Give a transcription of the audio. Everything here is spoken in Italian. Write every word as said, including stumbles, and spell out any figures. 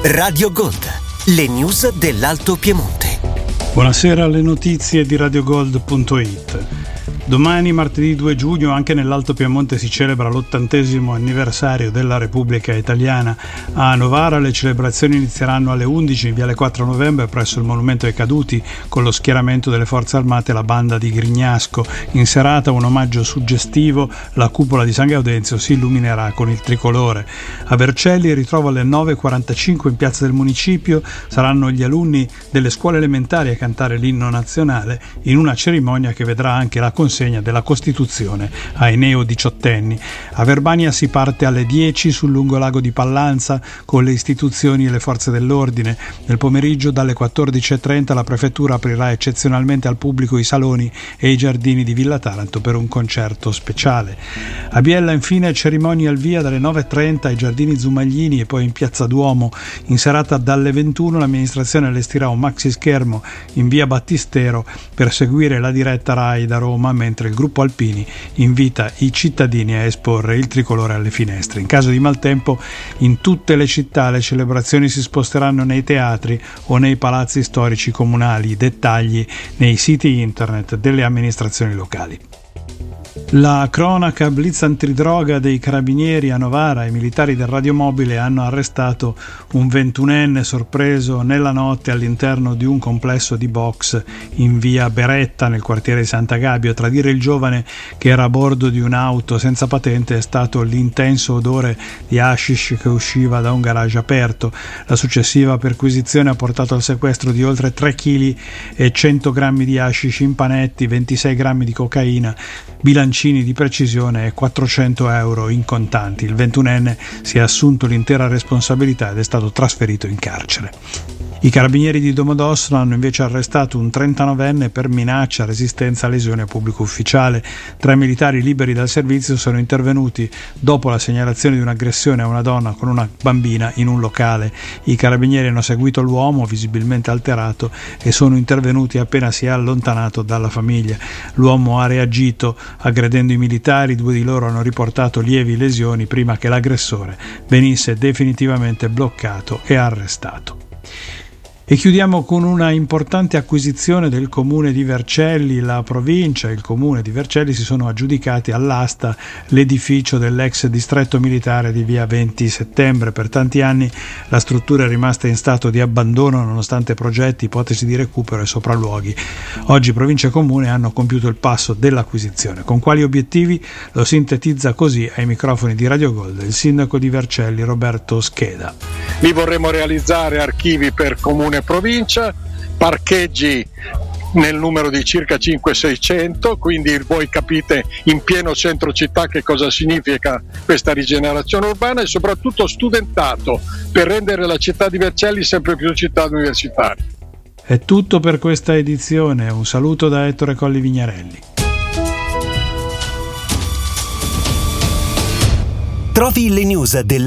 Radio Gold, le news dell'Alto Piemonte. Buonasera, alle notizie di radiogold punto it. Domani, martedì due giugno, anche nell'Alto Piemonte si celebra l'ottantesimo anniversario della Repubblica Italiana. A Novara le celebrazioni inizieranno alle undici in Viale quattro Novembre presso il Monumento ai Caduti con lo schieramento delle Forze Armate e la banda di Grignasco. In serata un omaggio suggestivo, la cupola di San Gaudenzio si illuminerà con il tricolore. A Vercelli, ritrovo alle nove e quarantacinque in piazza del Municipio, saranno gli alunni delle scuole elementari a cantare l'inno nazionale in una cerimonia che vedrà anche la consegna della Costituzione ai neo-diciottenni. A Verbania si parte alle dieci sul lungolago di Pallanza con le istituzioni e le forze dell'ordine. Nel pomeriggio dalle quattordici e trenta la prefettura aprirà eccezionalmente al pubblico i saloni e i giardini di Villa Taranto per un concerto speciale. A Biella infine cerimonia al via dalle nove e trenta ai giardini Zumaglini e poi in piazza Duomo. In serata dalle ventuno l'amministrazione allestirà un maxi schermo in via Battistero per seguire la diretta Rai da Roma, mentre il gruppo Alpini invita i cittadini a esporre il tricolore alle finestre. In caso di maltempo, in tutte le città le celebrazioni si sposteranno nei teatri o nei palazzi storici comunali, dettagli nei siti internet delle amministrazioni locali. La cronaca blitz antidroga dei carabinieri a Novara. I militari del radiomobile hanno arrestato un ventunenne sorpreso nella notte all'interno di un complesso di box in via Beretta nel quartiere di Sant'Agabio. A tradire il giovane, che era a bordo di un'auto senza patente, è stato l'intenso odore di hashish che usciva da un garage aperto. La successiva perquisizione ha portato al sequestro di oltre tre chili e cento grammi di hashish in panetti, ventisei grammi di cocaina, bilancini di precisione e quattrocento euro in contanti. Il ventunenne si è assunto l'intera responsabilità ed è stato trasferito in carcere. I carabinieri di Domodossola hanno invece arrestato un trentanovenne per minaccia, resistenza a lesione a pubblico ufficiale. Tre militari liberi dal servizio sono intervenuti dopo la segnalazione di un'aggressione a una donna con una bambina in un locale. I carabinieri hanno seguito l'uomo, visibilmente alterato, e sono intervenuti appena si è allontanato dalla famiglia. L'uomo ha reagito aggredendo i militari, due di loro hanno riportato lievi lesioni prima che l'aggressore venisse definitivamente bloccato e arrestato. E chiudiamo con una importante acquisizione del comune di Vercelli. La provincia e il comune di Vercelli si sono aggiudicati all'asta l'edificio dell'ex distretto militare di via venti settembre. Per tanti anni la struttura è rimasta in stato di abbandono nonostante progetti, ipotesi di recupero e sopralluoghi. Oggi provincia e comune hanno compiuto il passo dell'acquisizione. Con quali obiettivi? Lo sintetizza così ai microfoni di Radio Gold il sindaco di Vercelli Roberto Scheda. Li vorremmo realizzare archivi per comune e provincia, parcheggi nel numero di circa cinquecento seicento, quindi voi capite in pieno centro città che cosa significa questa rigenerazione urbana, e soprattutto studentato per rendere la città di Vercelli sempre più città universitaria. È tutto per questa edizione, un saluto da Ettore Colli Vignarelli. Trovi le news del